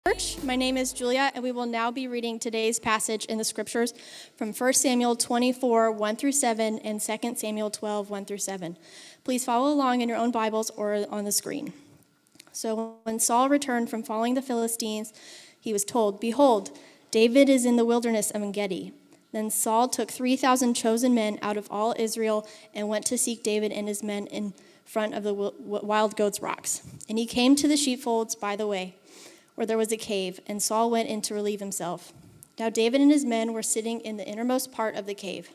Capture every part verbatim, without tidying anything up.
Church. My name is Julia, and we will now be reading today's passage in the scriptures from First Samuel twenty-four, one through seven, and Second Samuel twelve, one through seven. Please follow along in your own Bibles or on the screen. So when Saul returned from following the Philistines, he was told, "Behold, David is in the wilderness of En-gedi." Then Saul took three thousand chosen men out of all Israel and went to seek David and his men in front of the wild goats' rocks. And he came to the sheepfolds by the way, where there was a cave, and Saul went in to relieve himself. Now David and his men were sitting in the innermost part of the cave.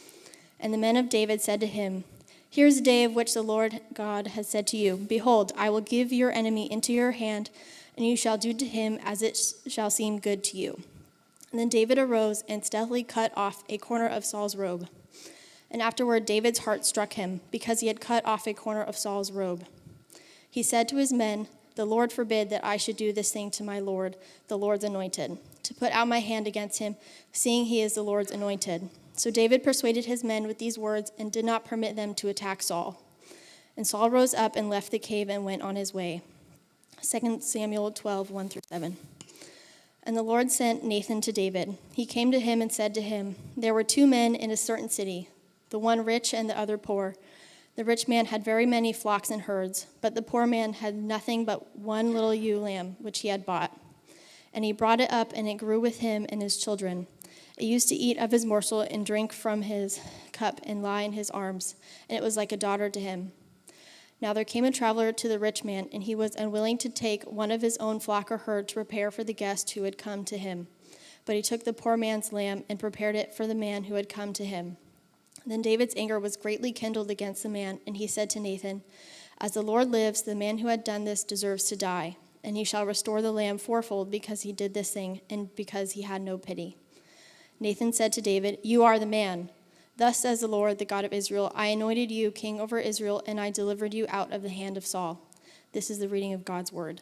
And the men of David said to him, "Here is the day of which the Lord God has said to you, Behold, I will give your enemy into your hand, and you shall do to him as it shall seem good to you." And then David arose and stealthily cut off a corner of Saul's robe. And afterward David's heart struck him, because he had cut off a corner of Saul's robe. He said to his men, "The Lord forbid that I should do this thing to my Lord, the Lord's anointed, to put out my hand against him, seeing he is the Lord's anointed." So David persuaded his men with these words and did not permit them to attack Saul. And Saul rose up and left the cave and went on his way. Second Samuel twelve, one through seven. And the Lord sent Nathan to David. He came to him and said to him, "There were two men in a certain city, the one rich and the other poor. The rich man had very many flocks and herds, but the poor man had nothing but one little ewe lamb, which he had bought. And he brought it up, and it grew with him and his children. It used to eat of his morsel and drink from his cup and lie in his arms, and it was like a daughter to him. Now there came a traveler to the rich man, and he was unwilling to take one of his own flock or herd to prepare for the guest who had come to him. But he took the poor man's lamb and prepared it for the man who had come to him. Then David's anger was greatly kindled against the man, and he said to Nathan, "As the Lord lives, the man who had done this deserves to die, and he shall restore the lamb fourfold because he did this thing and because he had no pity." Nathan said to David, "You are the man. Thus says the Lord, the God of Israel, I anointed you king over Israel, and I delivered you out of the hand of Saul." This is the reading of God's word.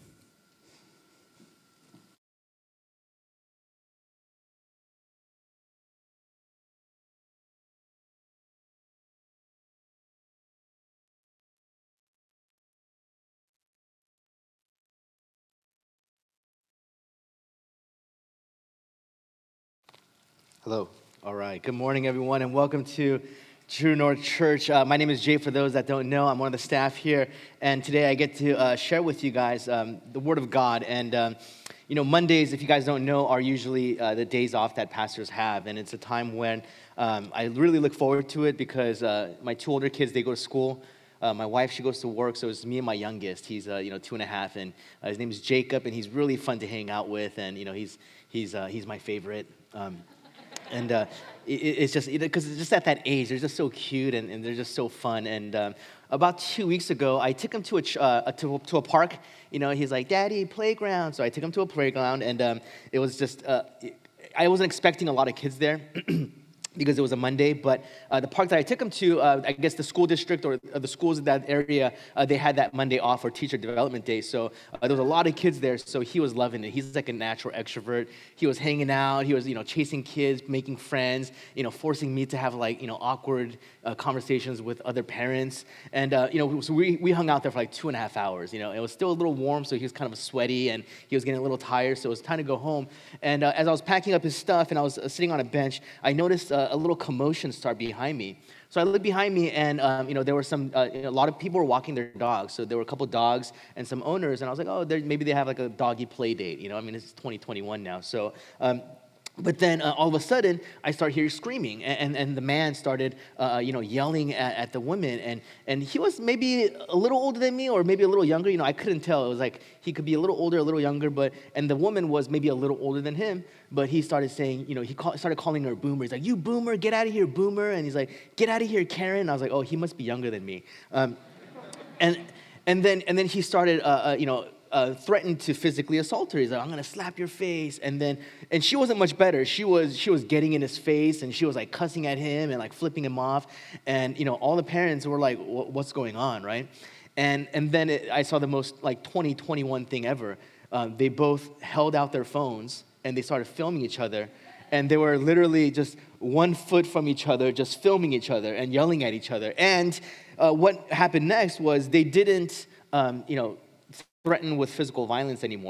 Hello. All right. Good morning, everyone, and welcome to True North Church. Uh, my name is Jay. For those that don't know, I'm one of the staff here, and today I get to uh, share with you guys um, the Word of God. And um, you know, Mondays, if you guys don't know, are usually uh, the days off that pastors have, and it's a time when um, I really look forward to it because uh, my two older kids, they go to school. Uh, my wife, she goes to work, so it's me and my youngest. He's uh, you know two and a half, and uh, his name is Jacob, and he's really fun to hang out with, and you know he's he's uh, he's my favorite. Um, And uh, it, it's just, because it's just at that age, they're just so cute, and, and they're just so fun. And um, about two weeks ago, I took him to a, ch- uh, to, to a park. You know, he's like, "Daddy, playground." So I took him to a playground, and um, it was just, uh, I wasn't expecting a lot of kids there. Because it was a Monday, but uh, the park that I took him to, uh, I guess the school district or, or the schools in that area, uh, they had that Monday off for teacher development day. So uh, there was a lot of kids there, so he was loving it. He's like a natural extrovert. He was hanging out. He was, you know, chasing kids, making friends, you know, forcing me to have like, you know, awkward uh, conversations with other parents. And, uh, you know, so we, we hung out there for like two and a half hours. You know, it was still a little warm, so he was kind of sweaty, and he was getting a little tired, so it was time to go home. And uh, as I was packing up his stuff and I was uh, sitting on a bench, I noticed uh, a little commotion start behind me. So I looked behind me, and um, you know there were some uh, you know, a lot of people were walking their dogs. So there were a couple dogs and some owners, and I was like, oh, maybe they have like a doggy play date. You know, I mean, it's twenty twenty-one now. So. Um, But then uh, all of a sudden, I started hearing screaming, and, and, and the man started, uh, you know, yelling at, at the woman, and, and he was maybe a little older than me, or maybe a little younger. You know, I couldn't tell. It was like he could be a little older, a little younger, but and the woman was maybe a little older than him. But he started saying, you know, he call, started calling her boomer. He's like, "You boomer, get out of here, boomer!" And he's like, "Get out of here, Karen!" And I was like, oh, he must be younger than me. Um, and and then and then he started, uh, uh, you know. Uh, threatened to physically assault her. He's like, "I'm gonna slap your face," and then, and she wasn't much better. She was, she was getting in his face, and she was like cussing at him and like flipping him off, and you know, all the parents were like, "What's going on, right?" And and then it, I saw the most like twenty twenty-one thing ever. Uh, they both held out their phones and they started filming each other, and they were literally just one foot from each other, just filming each other and yelling at each other. And uh, what happened next was they didn't, um, you know. threaten with physical violence anymore.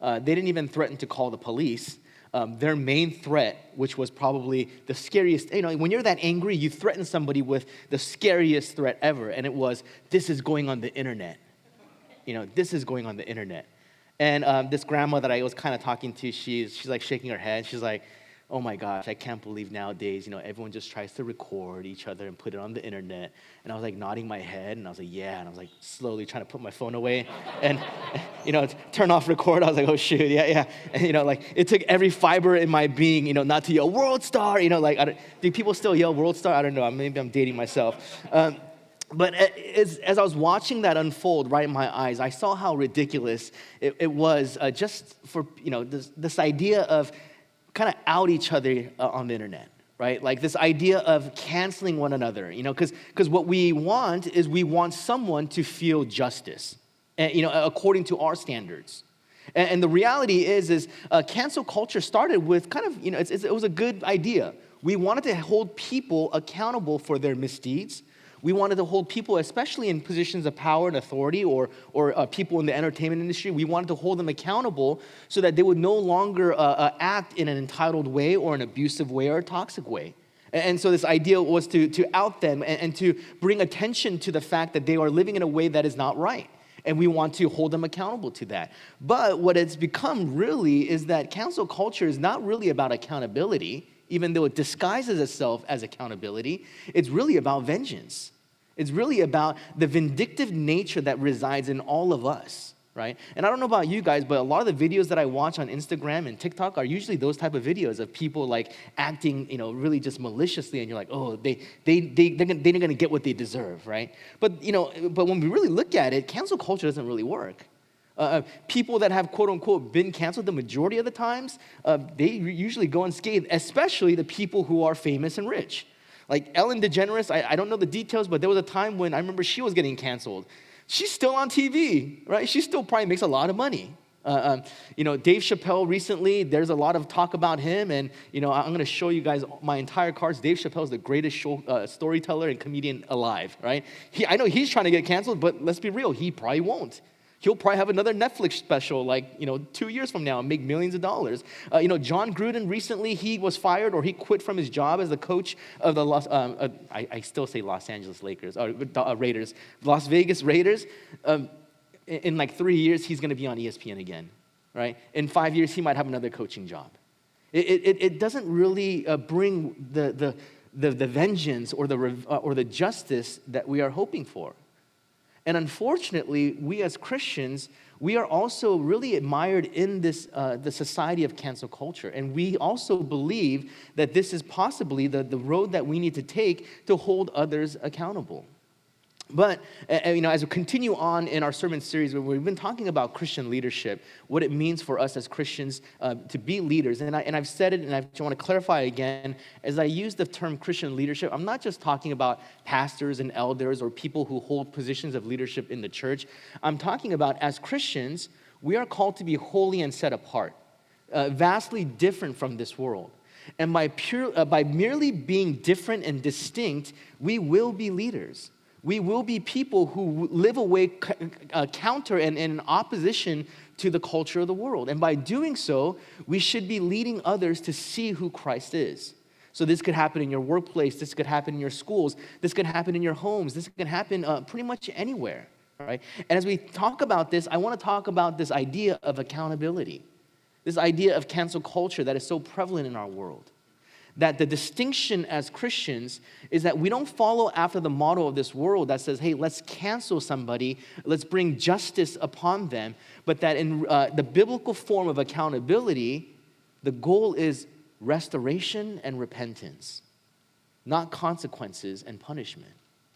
uh, they didn't even threaten to call the police. Um, their main threat, which was probably the scariest, you know, when you're that angry, you threaten somebody with the scariest threat ever, and it was, this is going on the internet. You know, this is going on the internet. And um, this grandma that I was kind of talking to, she's, she's like shaking her head. She's like, oh my gosh, I can't believe nowadays, you know, everyone just tries to record each other and put it on the internet. And I was like nodding my head, and I was like, yeah. And I was like slowly trying to put my phone away and, you know, turn off record. I was like, oh shoot, yeah, yeah. And, you know, like it took every fiber in my being, you know, not to yell, world star, you know, like, I don't, do people still yell world star? I don't know, maybe I'm dating myself. Um, But as, as I was watching that unfold right in my eyes, I saw how ridiculous it, it was uh, just for, you know, this, this idea of kind of out each other uh, on the internet, right? Like this idea of canceling one another, you know, because because what we want is we want someone to feel justice, and, you know, according to our standards. And, and the reality is, is uh, cancel culture started with kind of, you know, it's, it's, it was a good idea. We wanted to hold people accountable for their misdeeds. We wanted to hold people, especially in positions of power and authority, or, or uh, people in the entertainment industry, we wanted to hold them accountable so that they would no longer uh, uh, act in an entitled way or an abusive way or a toxic way. And, and so this idea was to, to out them and, and to bring attention to the fact that they are living in a way that is not right. And we want to hold them accountable to that. But what it's become really is that cancel culture is not really about accountability, even though it disguises itself as accountability. It's really about vengeance. It's really about the vindictive nature that resides in all of us, right? And I don't know about you guys, but a lot of the videos that I watch on Instagram and TikTok are usually those type of videos of people like acting, you know, really just maliciously, and you're like, oh, they, they, they, they're gonna, they're gonna get what they deserve, right? But, you know, but when we really look at it, cancel culture doesn't really work. Uh, people that have, quote unquote, been canceled the majority of the times, uh, they usually go unscathed, especially the people who are famous and rich. Like Ellen DeGeneres, I, I don't know the details, but there was a time when I remember she was getting canceled. She's still on T V, right? She still probably makes a lot of money. Uh, um, you know, Dave Chappelle recently, there's a lot of talk about him, and, you know, I'm going to show you guys my entire cards. Dave Chappelle is the greatest show, uh, storyteller and comedian alive, right? He, I know he's trying to get canceled, but let's be real, he probably won't. He'll probably have another Netflix special like, you know, two years from now and make millions of dollars. Uh, you know, John Gruden recently, he was fired or he quit from his job as the coach of the Los, um, uh, I, I still say Los Angeles Lakers, or uh, Raiders, Las Vegas Raiders. Um, in, in like three years, he's going to be on E S P N again, right? In five years, he might have another coaching job. It, it, it doesn't really uh, bring the, the, the, the vengeance or the, uh, or the justice that we are hoping for. And unfortunately, we as Christians, we are also really admired in this uh, the society of cancel culture. And we also believe that this is possibly the, the road that we need to take to hold others accountable. But, uh, you know, as we continue on in our sermon series, we've been talking about Christian leadership, what it means for us as Christians uh, to be leaders. And, I, and I've said it, and I want to clarify again, as I use the term Christian leadership, I'm not just talking about pastors and elders or people who hold positions of leadership in the church. I'm talking about, as Christians, we are called to be holy and set apart, uh, vastly different from this world. And by, pure, uh, by merely being different and distinct, we will be leaders. We will be people who live a way uh, counter and in opposition to the culture of the world. And by doing so, we should be leading others to see who Christ is. So this could happen in your workplace. This could happen in your schools. This could happen in your homes. This could happen uh, pretty much anywhere, right? And as we talk about this, I want to talk about this idea of accountability, this idea of cancel culture that is so prevalent in our world. That the distinction as Christians is that we don't follow after the model of this world that says, hey, let's cancel somebody, let's bring justice upon them, but that in uh, the biblical form of accountability, the goal is restoration and repentance, not consequences and punishment.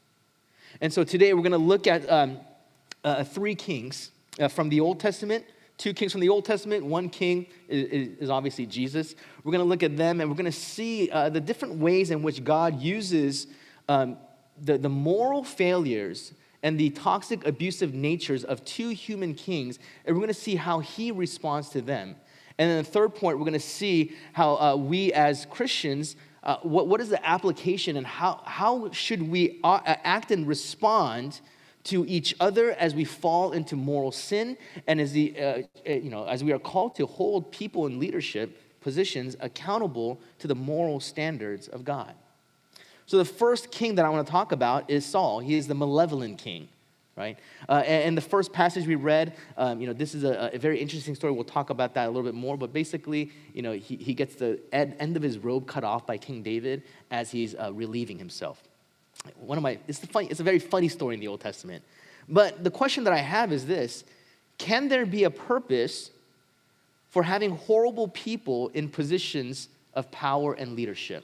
And so today we're going to look at um, uh, three kings uh, from the Old Testament. Two kings from the Old Testament. One king is, is obviously Jesus. We're going to look at them, and we're going to see uh, the different ways in which God uses um, the, the moral failures and the toxic, abusive natures of two human kings, and we're going to see how he responds to them. And then the third point, we're going to see how uh, we as Christians, uh, what, what is the application and how, how should we act and respond to each other as we fall into moral sin, and as the uh, you know as we are called to hold people in leadership positions accountable to the moral standards of God. So the first king that I want to talk about is Saul. He is the malevolent king, right? Uh, and, and the first passage we read, um, you know, this is a, a very interesting story. We'll talk about that a little bit more. But basically, you know, he, he gets the ed, end of his robe cut off by King David as he's uh, relieving himself. One of my, it's, the funny, it's a very funny story in the Old Testament. But the question that I have is this: can there be a purpose for having horrible people in positions of power and leadership?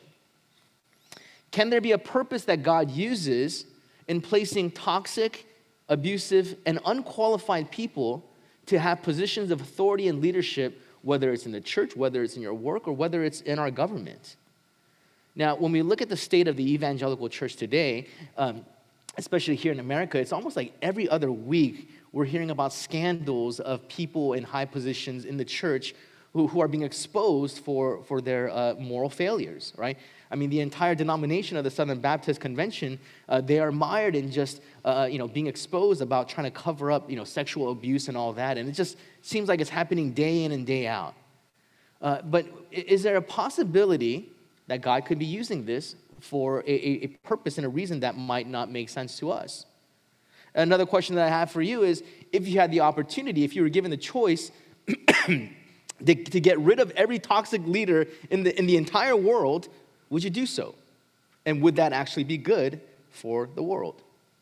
Can there be a purpose that God uses in placing toxic, abusive, and unqualified people to have positions of authority and leadership, whether it's in the church, whether it's in your work, or whether it's in our government? Now, when we look at the state of the evangelical church today, um, especially here in America, it's almost like every other week we're hearing about scandals of people in high positions in the church who, who are being exposed for, for their uh, moral failures, right? I mean, the entire denomination of the Southern Baptist Convention, uh, they are mired in just, uh, you know, being exposed about trying to cover up, you know, sexual abuse and all that. And it just seems like it's happening day in and day out. Uh, but is there a possibility that God could be using this for a, a purpose and a reason that might not make sense to us? Another question that I have for you is, if you had the opportunity, if you were given the choice to, to get rid of every toxic leader in the, in the entire world, would you do so? And would that actually be good for the world?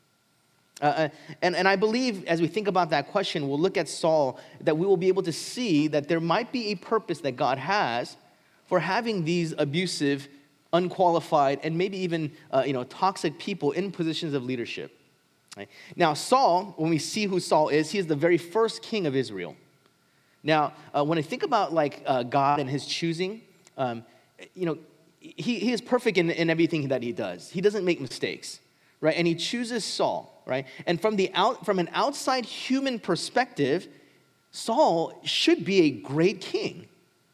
Uh, and, and I believe as we think about that question, we'll look at Saul, that we will be able to see that there might be a purpose that God has for having these abusive, unqualified, and maybe even uh, you know, toxic people in positions of leadership. Right? Now, Saul, when we see who Saul is, he is the very first king of Israel. Now, uh, when I think about like uh, God and his choosing, um, you know, he, he is perfect in, in everything that he does. He doesn't make mistakes, right? And he chooses Saul, right? And from the out, from an outside human perspective, Saul should be a great king.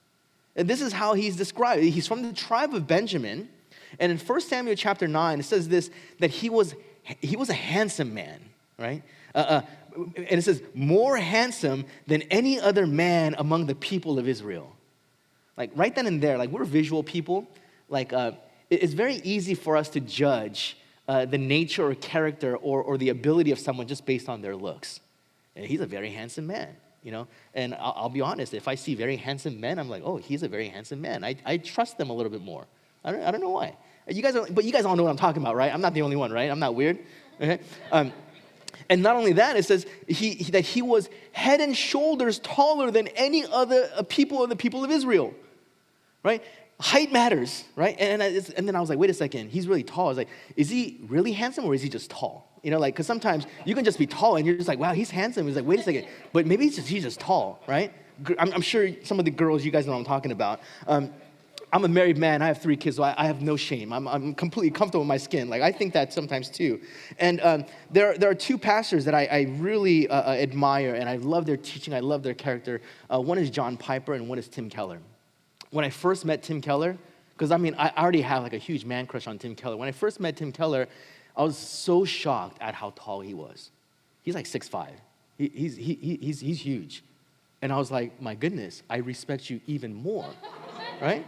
And this is how he's described. He's from the tribe of Benjamin. And in First Samuel chapter nine, it says this, that he was he was a handsome man, right? Uh, uh, and it says, more handsome than any other man among the people of Israel. Like right then and there, like we're visual people. Like uh, it's very easy for us to judge uh, the nature or character or, or the ability of someone just based on their looks. And he's a very handsome man. You know, and I'll, I'll be honest, if I see very handsome men, I'm like, oh, he's a very handsome man. I, I trust them a little bit more. I don't, I don't know why. You guys, are, but you guys all know what I'm talking about, right? I'm not the only one, right? I'm not weird. Okay? Um, and not only that, it says he, he, that he was head and shoulders taller than any other uh, people of the people of Israel, right? Height matters, right? And, and, and then I was like, wait a second, he's really tall. I was like, is he really handsome or is he just tall? You know, like, because sometimes you can just be tall and you're just like, wow, he's handsome. He's like, wait a second, but maybe he's just, he's just tall, right? I'm, I'm sure some of the girls, you guys know what I'm talking about. Um, I'm a married man. I have three kids, so I, I have no shame. I'm, I'm completely comfortable with my skin. Like, I think that sometimes too. And um, there, there are two pastors that I, I really uh, admire, and I love their teaching. I love their character. Uh, one is John Piper, and one is Tim Keller. When I first met Tim Keller, because I mean, I already have like a huge man crush on Tim Keller. When I first met Tim Keller, I was so shocked at how tall he was. He's like six five. He, he's, he, he's, he's huge. And I was like, my goodness, I respect you even more, right?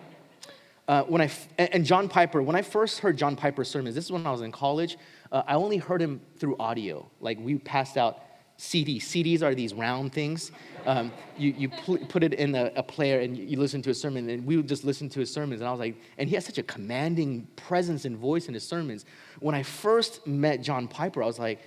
Uh, when I and John Piper, when I first heard John Piper's sermons, this is when I was in college, uh, I only heard him through audio. Like we passed out C Ds. C Ds are these round things. Um, you you pl- put it in a, a player and you listen to a sermon, and we would just listen to his sermons. And I was like, and he has such a commanding presence and voice in his sermons. When I first met John Piper, I was like,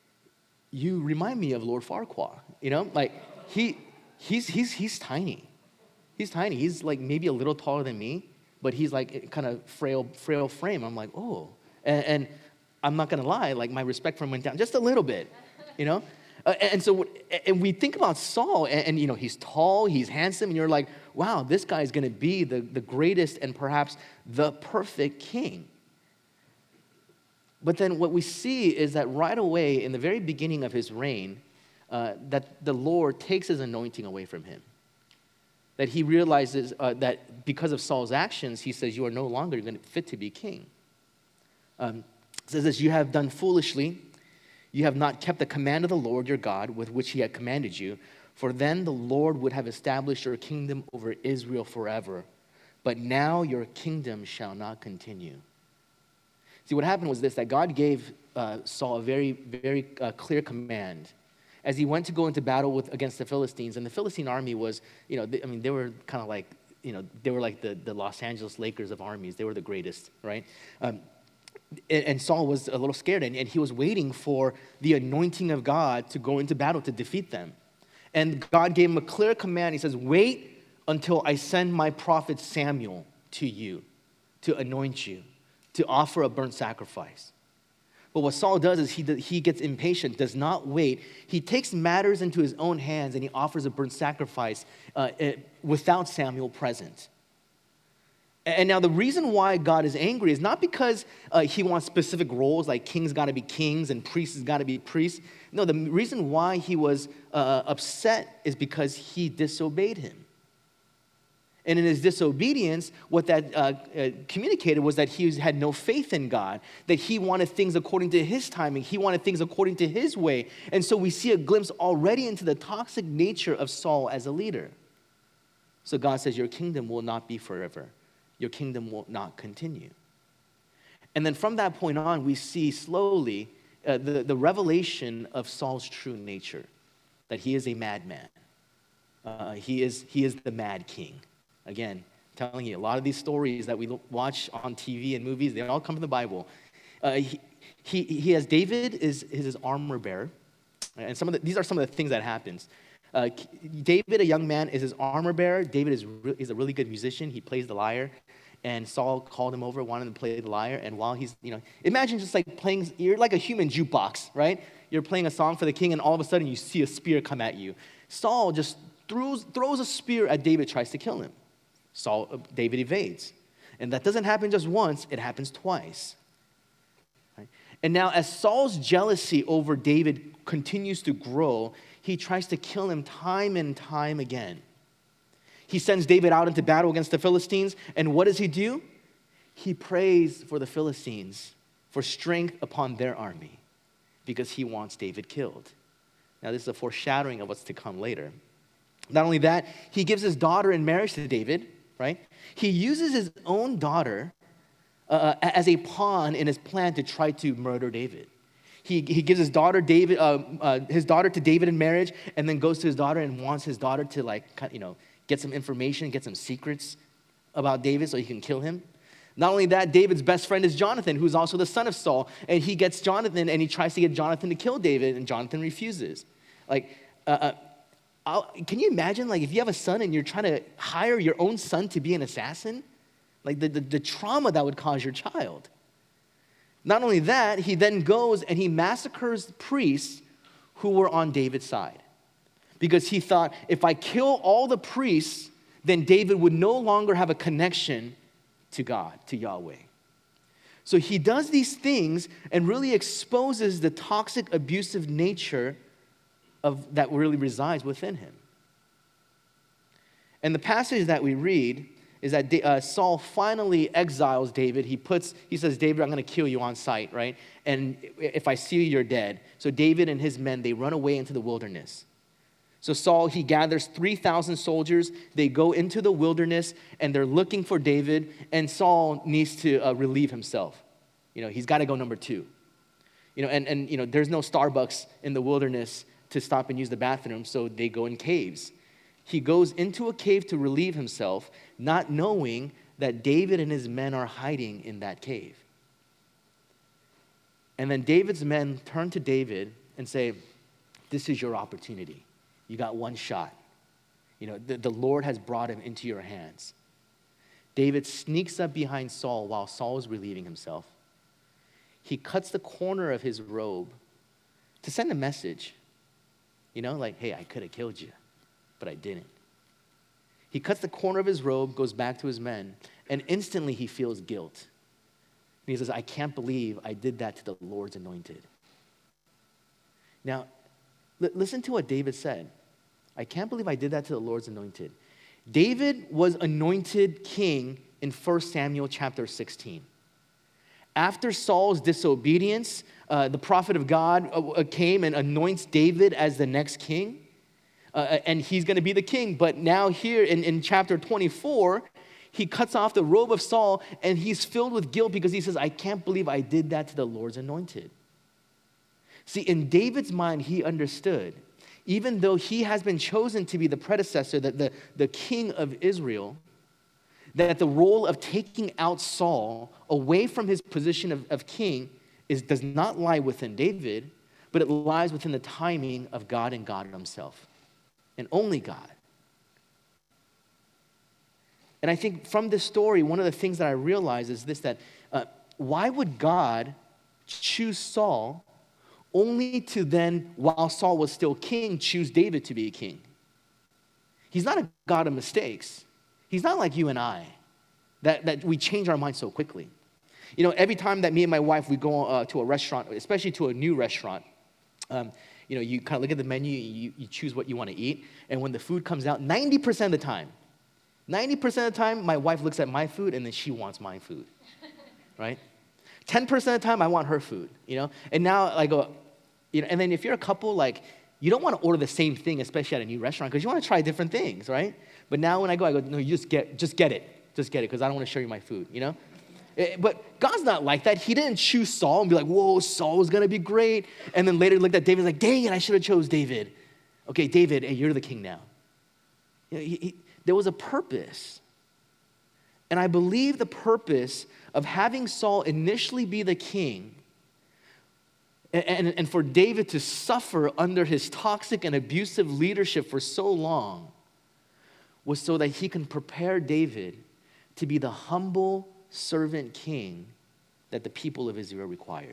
you remind me of Lord Farquhar. You know, like he he's he's he's tiny. He's tiny. He's like maybe a little taller than me, but he's like kind of frail frail frame. I'm like, oh, and, and I'm not gonna lie, like my respect for him went down just a little bit, you know. Uh, and so, and we think about Saul, and, and, you know, he's tall, he's handsome, and you're like, wow, this guy's going to be the, the greatest and perhaps the perfect king. But then what we see is that right away, in the very beginning of his reign, uh, that the Lord takes his anointing away from him. That he realizes uh, that because of Saul's actions, he says, you are no longer fit to be king. Um, it says this, you have done foolishly. You have not kept the command of the Lord your God with which he had commanded you, for then the Lord would have established your kingdom over Israel forever. But now your kingdom shall not continue. See, what happened was this, that God gave uh, Saul a very, very uh, clear command as he went to go into battle with against the Philistines. And the Philistine army was, you know, they, I mean, they were kind of like, you know, they were like the, the Los Angeles Lakers of armies. They were the greatest, right? Um, and, and Saul was a little scared, and, and he was waiting for the anointing of God to go into battle to defeat them. And God gave him a clear command. He says, wait until I send my prophet Samuel to you to anoint you, to offer a burnt sacrifice. But what Saul does is he, he gets impatient, does not wait. He takes matters into his own hands and he offers a burnt sacrifice uh, without Samuel present. And now the reason why God is angry is not because uh, he wants specific roles, like kings got to be kings and priests got to be priests. No, the reason why he was uh, upset is because he disobeyed him. And in his disobedience, what that uh, uh, communicated was that he was, had no faith in God, that he wanted things according to his timing. He wanted things according to his way. And so we see a glimpse already into the toxic nature of Saul as a leader. So God says, your kingdom will not be forever. Your kingdom will not continue. And then from that point on, we see slowly uh, the, the revelation of Saul's true nature, that he is a madman. Uh, he is, he is the mad king. Again, telling you, a lot of these stories that we watch on T V and movies, they all come from the Bible. Uh, he, he, he has David is, is his armor bearer. And some of the, these are some of the things that happens. Uh, David, a young man, is his armor bearer. David is, re- is a really good musician. He plays the lyre. And Saul called him over, wanted him to play the lyre. And while he's, you know, imagine just like playing, you're like a human jukebox, right? You're playing a song for the king, and all of a sudden you see a spear come at you. Saul just throws, throws a spear at David, tries to kill him. Saul, uh, David evades. And that doesn't happen just once, it happens twice. Right? And now as Saul's jealousy over David continues to grow, he tries to kill him time and time again. He sends David out into battle against the Philistines, and what does he do? He prays for the Philistines for strength upon their army because he wants David killed. Now this is a foreshadowing of what's to come later. Not only that, he gives his daughter in marriage to David, right? He uses his own daughter uh, as a pawn in his plan to try to murder David. He, he gives his daughter David, uh, uh, his daughter to David in marriage, and then goes to his daughter and wants his daughter to, like, you know, get some information, get some secrets about David so he can kill him. Not only that, David's best friend is Jonathan, who's also the son of Saul, and he gets Jonathan, and he tries to get Jonathan to kill David, and Jonathan refuses. Like, uh, uh, I'll, can you imagine, like, if you have a son and you're trying to hire your own son to be an assassin? Like, the, the, the trauma that would cause your child. Not only that, he then goes and he massacres priests who were on David's side. Because he thought, if I kill all the priests, then David would no longer have a connection to God, to Yahweh. So he does these things and really exposes the toxic, abusive nature of that really resides within him. And the passage that we read is that uh, Saul finally exiles David. He puts, he says, David, I'm going to kill you on sight, right? And if I see you, you're dead. So David and his men, they run away into the wilderness. So Saul, he gathers three thousand soldiers. They go into the wilderness, and they're looking for David, and Saul needs to uh, relieve himself. You know, he's got to go number two. You know, and, and, you know, there's no Starbucks in the wilderness to stop and use the bathroom, so they go in caves. He goes into a cave to relieve himself, not knowing that David and his men are hiding in that cave. And then David's men turn to David and say, this is your opportunity. You got one shot. You know, the, the Lord has brought him into your hands. David sneaks up behind Saul while Saul is relieving himself. He cuts the corner of his robe to send a message. You know, like, hey, I could have killed you, but I didn't. He cuts the corner of his robe, goes back to his men, and instantly he feels guilt. And he says, I can't believe I did that to the Lord's anointed. Now, l- listen to what David said. I can't believe I did that to the Lord's anointed. David was anointed king in First Samuel chapter sixteen. after Saul's disobedience, uh, the prophet of God uh, came and anoints David as the next king. Uh, and he's going to be the king. But now here in, in chapter twenty-four, he cuts off the robe of Saul, and he's filled with guilt because he says, I can't believe I did that to the Lord's anointed. See, in David's mind, he understood, even though he has been chosen to be the predecessor, the, the, the king of Israel, that the role of taking out Saul away from his position of, of king is, does not lie within David, but it lies within the timing of God and God himself, and only God. And I think from this story, one of the things that I realize is this, that uh, why would God choose Saul only to then, while Saul was still king, choose David to be king? He's not a God of mistakes. He's not like you and I, that, that we change our minds so quickly. You know, every time that me and my wife, we go uh, to a restaurant, especially to a new restaurant, um, you know, you kind of look at the menu, you, you choose what you want to eat, and when the food comes out, ninety percent of the time, ninety percent of the time, my wife looks at my food and then she wants my food, right? ten percent of the time, I want her food, you know? And now I go, you know, and then if you're a couple, like, you don't want to order the same thing, especially at a new restaurant, because you want to try different things, right? But now when I go, I go, no, you just get, just get it. Just get it, because I don't want to show you my food, you know? But God's not like that. He didn't choose Saul and be like, whoa, Saul was going to be great. And then later looked at David and like, dang it, I should have chose David. Okay, David, hey, you're the king now. You know, he, he, there was a purpose. And I believe the purpose of having Saul initially be the king and, and, and for David to suffer under his toxic and abusive leadership for so long was so that he can prepare David to be the humble servant king that the people of Israel required.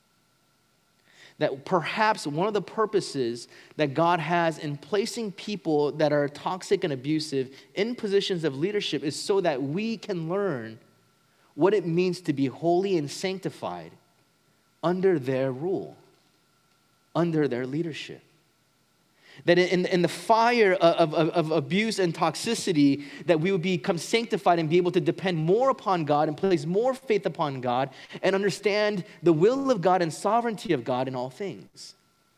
That perhaps one of the purposes that God has in placing people that are toxic and abusive in positions of leadership is so that we can learn what it means to be holy and sanctified under their rule, under their leadership. That in, in the fire of, of, of abuse and toxicity, that we would become sanctified and be able to depend more upon God and place more faith upon God and understand the will of God and sovereignty of God in all things.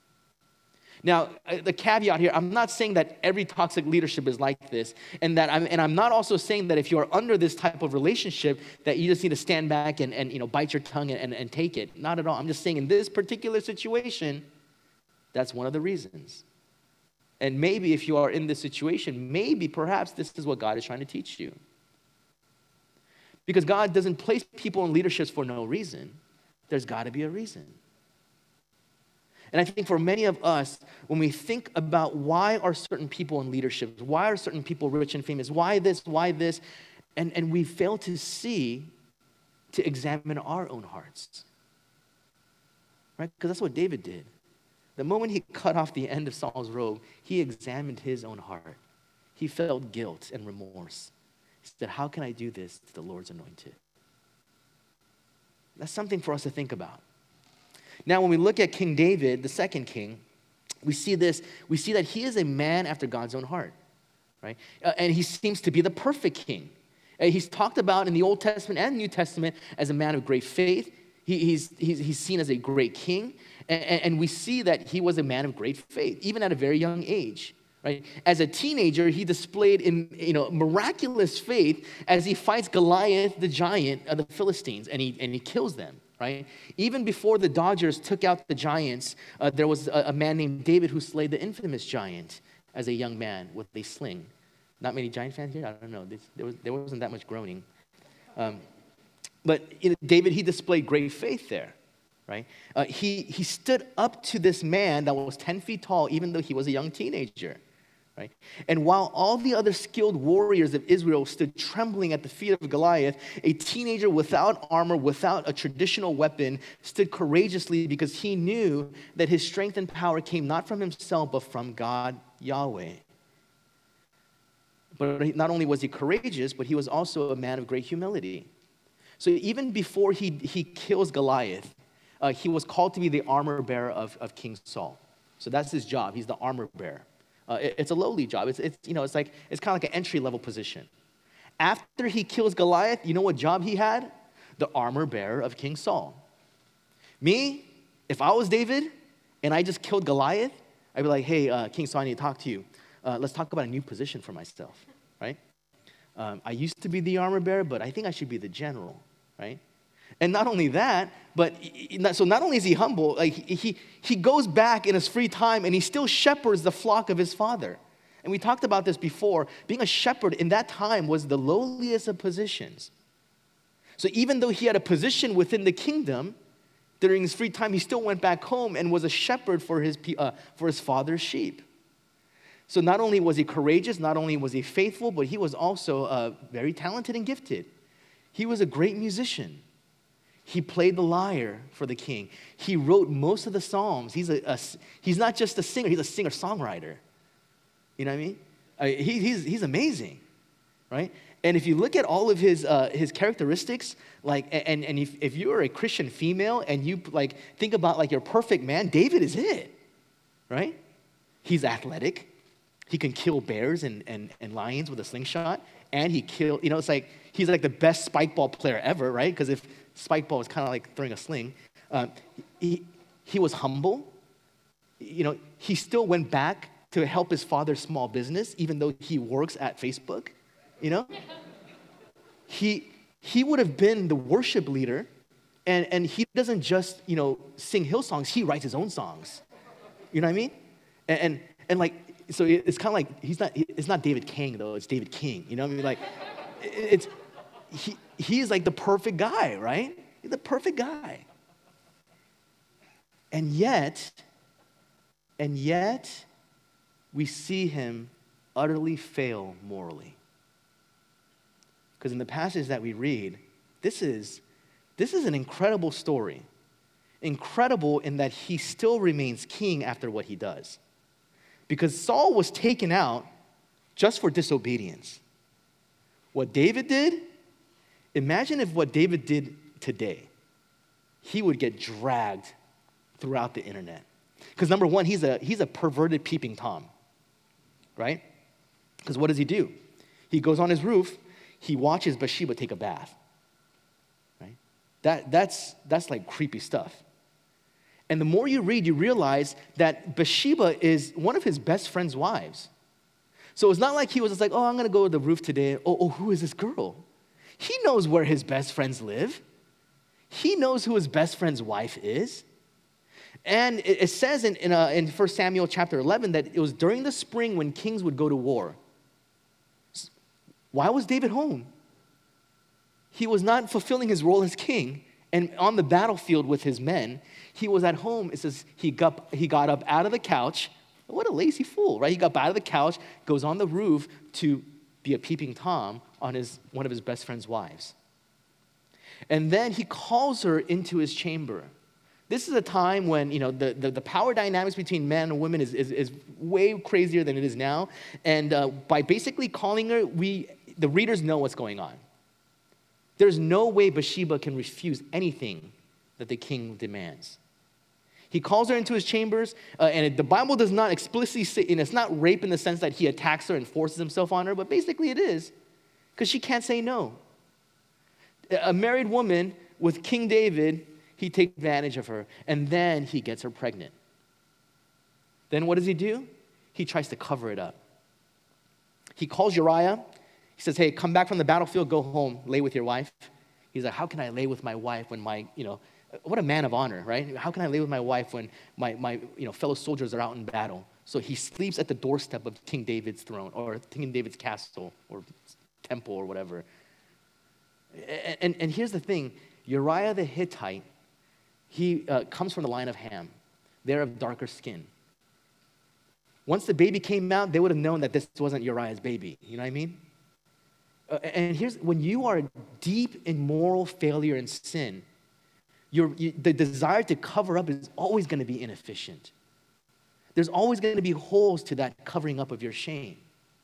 Now, the caveat here, I'm not saying that every toxic leadership is like this, and that I'm, and I'm not also saying that if you are under this type of relationship, that you just need to stand back and, and you know, bite your tongue and, and, and take it. Not at all. I'm just saying in this particular situation, that's one of the reasons. And maybe if you are in this situation, maybe perhaps this is what God is trying to teach you. Because God doesn't place people in leaderships for no reason. There's got to be a reason. And I think for many of us, when we think about why are certain people in leadership, why are certain people rich and famous, why this, why this, and, and we fail to see, to examine our own hearts. Right? Because that's what David did. The moment he cut off the end of Saul's robe, he examined his own heart. He felt guilt and remorse. He said, how can I do this to the Lord's anointed? That's something for us to think about. Now, when we look at King David, the second king, we see this, we see that he is a man after God's own heart, right? Uh, and he seems to be the perfect king. Uh, he's talked about in the Old Testament and New Testament as a man of great faith. He, he's, he's, he's seen as a great king. And, and we see that he was a man of great faith, even at a very young age, right? As a teenager, he displayed in, you know, miraculous faith as he fights Goliath, the giant of the Philistines, and he, and he kills them, right? Even before the Dodgers took out the Giants, uh, there was a, a man named David who slayed the infamous giant as a young man with a sling. Not many Giant fans here? I don't know. There, was, there wasn't that much groaning. Um, but you know, David, he displayed great faith there. Right? Uh, he, he stood up to this man that was ten feet tall, even though he was a young teenager. Right? And while all the other skilled warriors of Israel stood trembling at the feet of Goliath, a teenager without armor, without a traditional weapon, stood courageously because he knew that his strength and power came not from himself, but from God, Yahweh. But not only was he courageous, but he was also a man of great humility. So even before he, he kills Goliath, Uh, he was called to be the armor bearer of, of King Saul. So that's his job. He's the armor bearer. Uh, it, it's a lowly job. It's, it's, you know, it's like, it's kind of like an entry-level position. After he kills Goliath, you know what job he had? the armor bearer of King Saul. Me, if I was David and I just killed Goliath, I'd be like, hey, uh, King Saul, I need to talk to you. Uh, let's talk about a new position for myself, right? Um, I used to be the armor bearer, but I think I should be the general, right? And not only that, but so not only is he humble, like he, he goes back in his free time and he still shepherds the flock of his father. And we talked about this before. Being a shepherd in that time was the lowliest of positions. So even though he had a position within the kingdom, during his free time, he still went back home and was a shepherd for his, uh, for his father's sheep. So not only was he courageous, not only was he faithful, but he was also uh, very talented and gifted. He was a great musician. He played the lyre for the king. He wrote most of the psalms. He's, a, a, he's not just a singer, he's a singer-songwriter. You know what I mean? I mean he, he's, he's amazing, right? And if you look at all of his, uh, his characteristics, like, and, and if, if you're a Christian female and you like think about like your perfect man, David is it, right? He's athletic. He can kill bears and, and, and lions with a slingshot. And he killed, you know, it's like, he's like the best spike ball player ever, right? Because if spike ball is kind of like throwing a sling. Uh, he, he was humble. You know, he still went back to help his father's small business, even though he works at Facebook, you know? He, he would have been the worship leader, and, and he doesn't just, you know, sing Hillsongs, he writes his own songs. You know what I mean? And, and, and like, so it's kind of like, he's not, it's not David King, though, it's David King, you know what I mean? Like, it's, he, he's like the perfect guy, right? He's the perfect guy. And yet, and yet, we see him utterly fail morally. Because in the passage that we read, this is, this is an incredible story. Incredible in that he still remains king after what he does. Because Saul was taken out just for disobedience. What David did, imagine if what David did today, he would get dragged throughout the internet. Because number one, he's a, he's a perverted peeping Tom, right? Because what does he do? He goes on his roof, he watches Bathsheba take a bath, right? That, that's, that's like creepy stuff. And the more you read, you realize that Bathsheba is one of his best friend's wives. So it's not like he was just like, oh, I'm going to go to the roof today. Oh, oh, who is this girl? He knows where his best friends live. He knows who his best friend's wife is. And it, it says in, in, uh, in First Samuel chapter eleven that it was during the spring when kings would go to war. Why was David home? He was not fulfilling his role as king and on the battlefield with his men. He was at home. It says he got, he got up out of the couch. What a lazy fool, right? He got up out of the couch, goes on the roof to be a peeping Tom on his, one of his best friend's wives. And then he calls her into his chamber. This is a time when, you know, the, the, the power dynamics between men and women is, is, is way crazier than it is now. And uh, by basically calling her, we, the readers know what's going on. There's no way Bathsheba can refuse anything that the king demands. He calls her into his chambers, uh, and it, the Bible does not explicitly say, and it's not rape in the sense that he attacks her and forces himself on her, but basically it is, because she can't say no. A married woman with King David, he takes advantage of her, and then he gets her pregnant. Then what does he do? He tries to cover it up. He calls Uriah. He says, hey, come back from the battlefield, go home, lay with your wife. He's like, how can I lay with my wife when my, you know, what a man of honor, right? How can I lay with my wife when my, my you know, fellow soldiers are out in battle? So he sleeps at the doorstep of King David's throne or King David's castle or temple or whatever. And, and, and here's the thing. Uriah the Hittite, he uh, comes from the line of Ham. They're of darker skin. Once the baby came out, they would have known that this wasn't Uriah's baby. You know what I mean? Uh, and here's, when you are deep in moral failure and sin, Your, you, the desire to cover up is always going to be inefficient. There's always going to be holes to that covering up of your shame.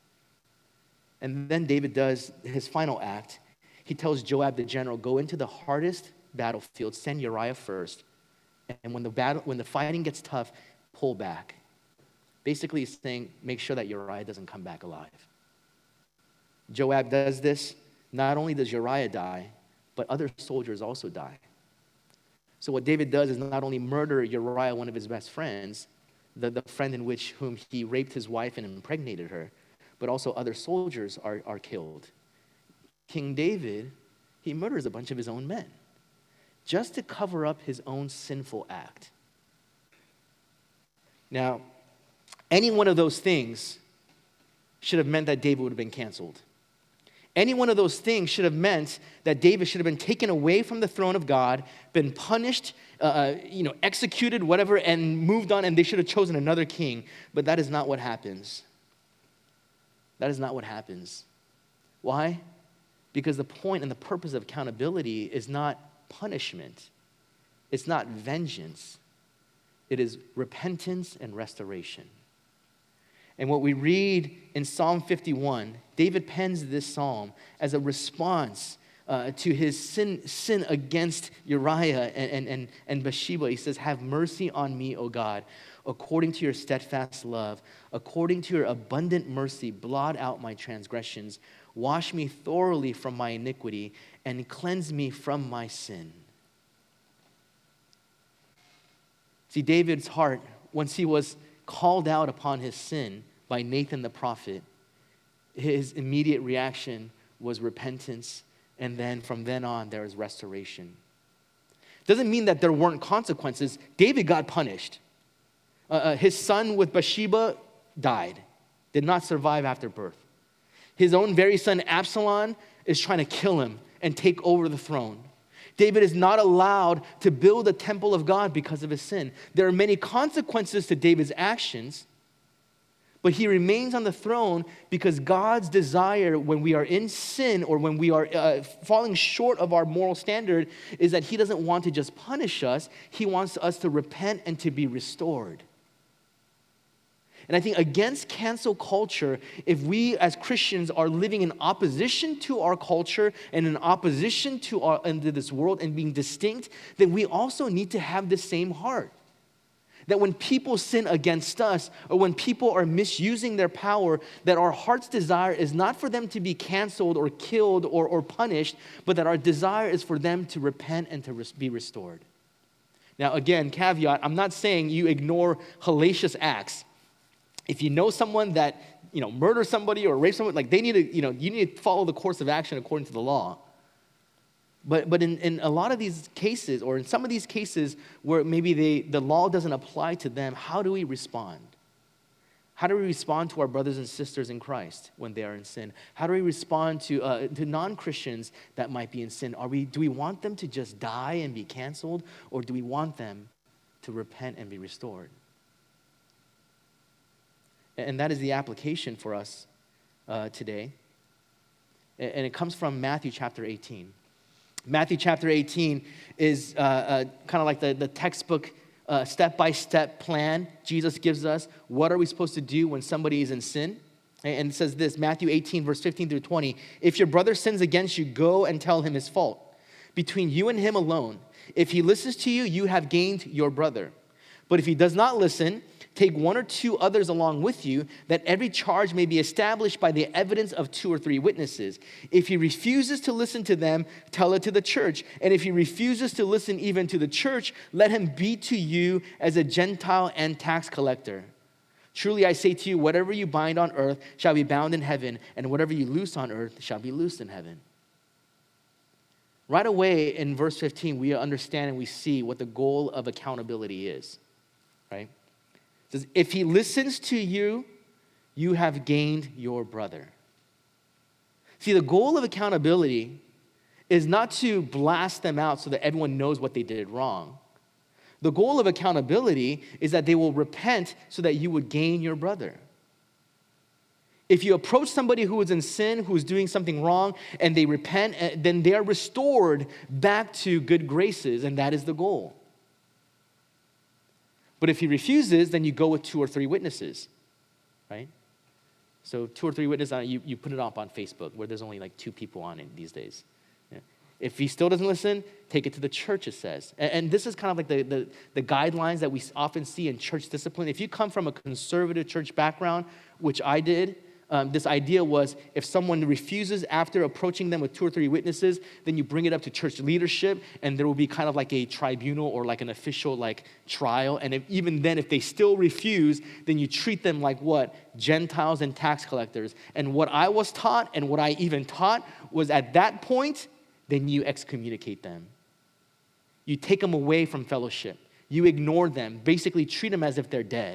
And then David does his final act. He tells Joab the general, go into the hardest battlefield, send Uriah first, and when the battle, when the fighting gets tough, pull back. Basically, he's saying, make sure that Uriah doesn't come back alive. Joab does this. Not only does Uriah die, but other soldiers also die. So what David does is not only murder Uriah, one of his best friends, the, the friend in which whom he raped his wife and impregnated her, but also other soldiers are, are killed. King David, he murders a bunch of his own men just to cover up his own sinful act. Now, any one of those things should have meant that David would have been canceled. Any one of those things should have meant that David should have been taken away from the throne of God, been punished, uh, you know, executed, whatever, and moved on, and they should have chosen another king. But that is not what happens. That is not what happens. Why? Because the point and the purpose of accountability is not punishment. It's not vengeance. It is repentance and restoration. And what we read in Psalm fifty-one, David pens this psalm as a response uh, to his sin, sin against Uriah and, and, and, and Bathsheba. He says, have mercy on me, O God, according to your steadfast love, according to your abundant mercy, blot out my transgressions. Wash me thoroughly from my iniquity and cleanse me from my sin. See, David's heart, once he was called out upon his sin by Nathan the prophet, his immediate reaction was repentance, and then from then on, there was restoration. Doesn't mean that there weren't consequences. David got punished. Uh, uh, his son with Bathsheba died, did not survive after birth. His own very son Absalom is trying to kill him and take over the throne. David is not allowed to build a temple of God because of his sin. There are many consequences to David's actions, but he remains on the throne because God's desire when we are in sin or when we are uh, falling short of our moral standard is that he doesn't want to just punish us. He wants us to repent and to be restored. And I think against cancel culture, if we as Christians are living in opposition to our culture and in opposition to our into this world and being distinct, then we also need to have the same heart. That when people sin against us or when people are misusing their power, that our heart's desire is not for them to be canceled or killed or, or punished, but that our desire is for them to repent and to res- be restored. Now again, caveat, I'm not saying you ignore hellacious acts. If you know someone that, you know, murders somebody or rapes someone, like they need to, you know, you need to follow the course of action according to the law. But but in, in a lot of these cases, or in some of these cases where maybe they, the law doesn't apply to them, how do we respond? How do we respond to our brothers and sisters in Christ when they are in sin? How do we respond to uh, to non-Christians that might be in sin? Are we do we want them to just die and be canceled, or do we want them to repent and be restored? And that is the application for us uh, today. And it comes from Matthew chapter eighteen. Matthew chapter eighteen is uh, uh, kind of like the, the textbook uh, step-by-step plan Jesus gives us. What are we supposed to do when somebody is in sin? And it says this, Matthew eighteen, verse fifteen through twenty. If your brother sins against you, go and tell him his fault. Between you and him alone. If he listens to you, you have gained your brother. But if he does not listen, take one or two others along with you, that every charge may be established by the evidence of two or three witnesses. If he refuses to listen to them, tell it to the church. And if he refuses to listen even to the church, let him be to you as a Gentile and tax collector. Truly I say to you, whatever you bind on earth shall be bound in heaven, and whatever you loose on earth shall be loosed in heaven. Right away in verse fifteen, we understand and we see what the goal of accountability is, right? It says, if he listens to you, you have gained your brother. See, the goal of accountability is not to blast them out so that everyone knows what they did wrong. The goal of accountability is that they will repent so that you would gain your brother. If you approach somebody who is in sin, who is doing something wrong, and they repent, then they are restored back to good graces, and that is the goal. But if he refuses, then you go with two or three witnesses, right? So two or three witnesses, you, you put it up on Facebook, where there's only like two people on it these days. Yeah. If he still doesn't listen, take it to the church, it says. And, and this is kind of like the, the, the guidelines that we often see in church discipline. If you come from a conservative church background, which I did, Um, this idea was if someone refuses after approaching them with two or three witnesses, then you bring it up to church leadership, and there will be kind of like a tribunal or like an official like trial. And if, even then, if they still refuse, then you treat them like what? Gentiles and tax collectors. And what I was taught and what I even taught was at that point, then you excommunicate them. You take them away from fellowship. You ignore them, basically treat them as if they're dead.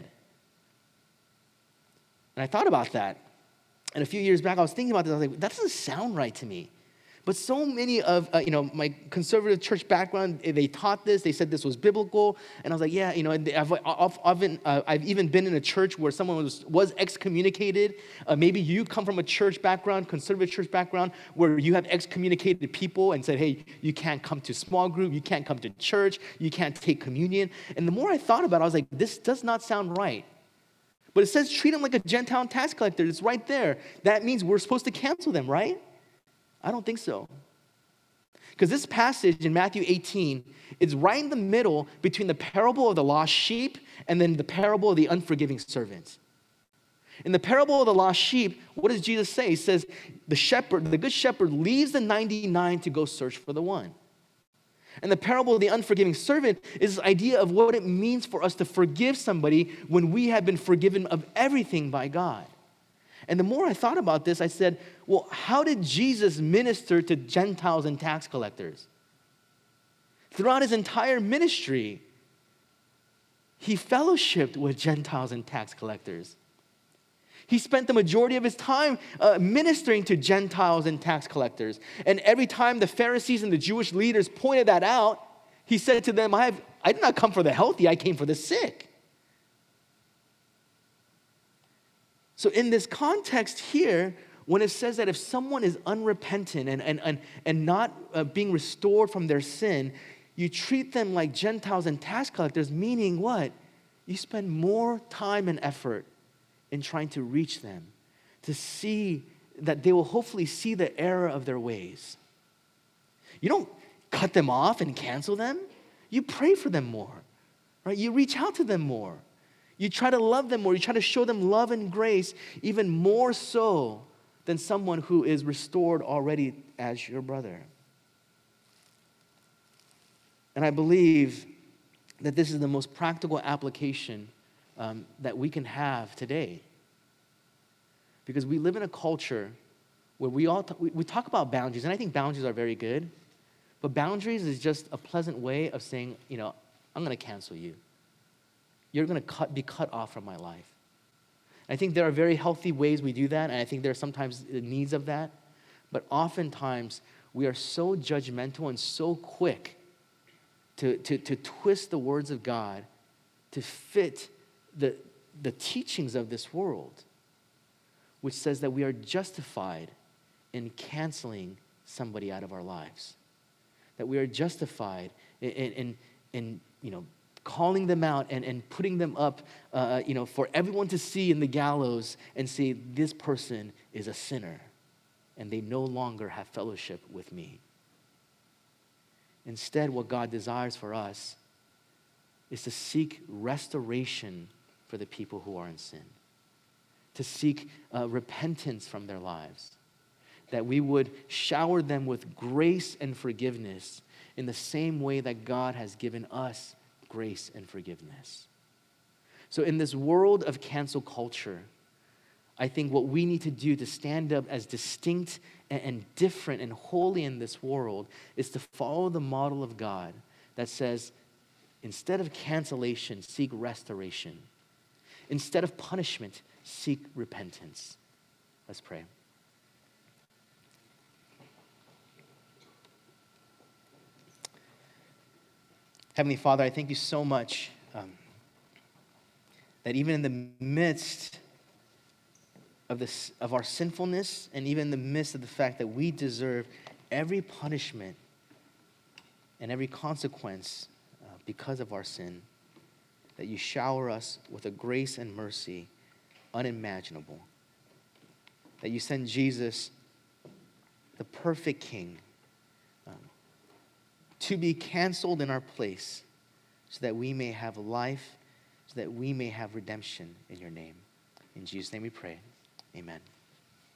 And I thought about that. And a few years back, I was thinking about this. I was like, that doesn't sound right to me. But so many of, uh, you know, my conservative church background, they taught this. They said this was biblical. And I was like, yeah, you know, and I've, I've, I've, been, uh, I've even been in a church where someone was, was excommunicated. Uh, maybe you come from a church background, conservative church background, where you have excommunicated people and said, hey, you can't come to small group. You can't come to church. You can't take communion. And the more I thought about it, I was like, this does not sound right. But it says treat them like a Gentile tax collector. It's right there. That means we're supposed to cancel them, right? I don't think so. Because this passage in Matthew eighteen is right in the middle between the parable of the lost sheep and then the parable of the unforgiving servant. In the parable of the lost sheep, what does Jesus say? He says, the shepherd, the good shepherd leaves the ninety-nine to go search for the one. And the parable of the unforgiving servant is this idea of what it means for us to forgive somebody when we have been forgiven of everything by God. And the more I thought about this, I said, well, how did Jesus minister to Gentiles and tax collectors? Throughout his entire ministry, he fellowshiped with Gentiles and tax collectors. He spent the majority of his time uh, ministering to Gentiles and tax collectors. And every time the Pharisees and the Jewish leaders pointed that out, he said to them, I, have, I did not come for the healthy, I came for the sick. So in this context here, when it says that if someone is unrepentant and, and, and, and not uh, being restored from their sin, you treat them like Gentiles and tax collectors, meaning what? You spend more time and effort in trying to reach them, to see that they will hopefully see the error of their ways. You don't cut them off and cancel them. You pray for them more, right? You reach out to them more. You try to love them more. You try to show them love and grace even more so than someone who is restored already as your brother. And I believe that this is the most practical application Um, that we can have today. Because we live in a culture where we all t- we, we talk about boundaries, and I think boundaries are very good, but boundaries is just a pleasant way of saying, you know, I'm going to cancel you. You're going to cut, be cut off from my life. I think there are very healthy ways we do that, and I think there are sometimes needs of that, but oftentimes we are so judgmental and so quick to, to, to twist the words of God to fit The, the teachings of this world, which says that we are justified in canceling somebody out of our lives, that we are justified in, in, in, in you know, calling them out and, and putting them up, uh, you know, for everyone to see in the gallows and say, this person is a sinner, and they no longer have fellowship with me. Instead, what God desires for us is to seek restoration for the people who are in sin, to seek uh, repentance from their lives, that we would shower them with grace and forgiveness in the same way that God has given us grace and forgiveness. So in this world of cancel culture, I think what we need to do to stand up as distinct and, and different and holy in this world is to follow the model of God that says, instead of cancellation, seek restoration. Instead of punishment, seek repentance. Let's pray. Heavenly Father, I thank you so much um, that even in the midst of this, of our sinfulness, and even in the midst of the fact that we deserve every punishment and every consequence uh, because of our sin, that you shower us with a grace and mercy unimaginable. That you send Jesus, the perfect King, um, to be canceled in our place so that we may have life, so that we may have redemption in your name. In Jesus' name we pray. Amen.